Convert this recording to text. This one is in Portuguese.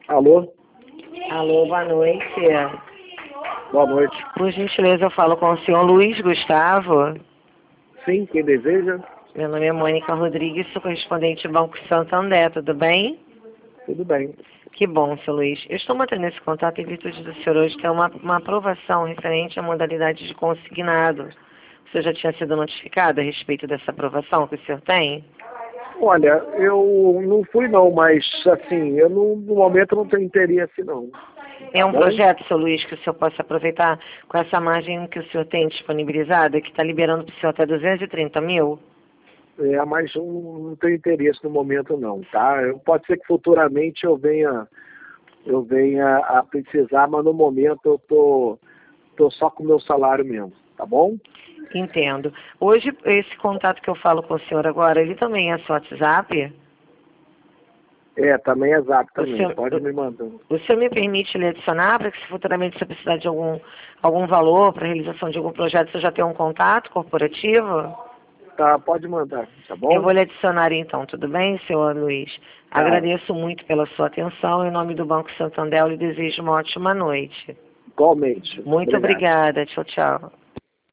Alô? Alô, boa noite. Boa noite. Por gentileza, eu falo com o senhor Luiz Gustavo. Sim, quem deseja? Meu nome é Mônica Rodrigues, sou correspondente do Banco Santander, tudo bem? Tudo bem. Que bom, seu Luiz. Eu estou mantendo esse contato em virtude do senhor hoje ter uma aprovação referente à modalidade de consignado. O senhor já tinha sido notificado a respeito dessa aprovação que o senhor tem? Olha, eu não fui não, mas assim, eu no momento não tenho interesse não. É um Bom? projeto, seu Luiz, que o senhor possa aproveitar com essa margem que o senhor tem disponibilizada, que está liberando para o senhor até 230 mil? Mas eu não tenho interesse no momento não, tá? Pode ser que futuramente eu venha a precisar, mas no momento eu tô só com o meu salário mesmo, tá bom? Entendo. Hoje, esse contato que eu falo com o senhor agora, ele também é seu WhatsApp? Também é zap também, senhor, pode me mandar. o senhor me permite lhe adicionar para que se futuramente você precisar de algum valor para a realização de algum projeto, você já tenha um contato corporativo? Tá, pode mandar, tá Eu bom? vou lhe adicionar então, tudo bem, senhor Luiz? Tá, Agradeço muito pela sua atenção. Em nome do Banco Santander, eu lhe desejo uma ótima noite. igualmente. Muito Obrigado. obrigada. Tchau, tchau.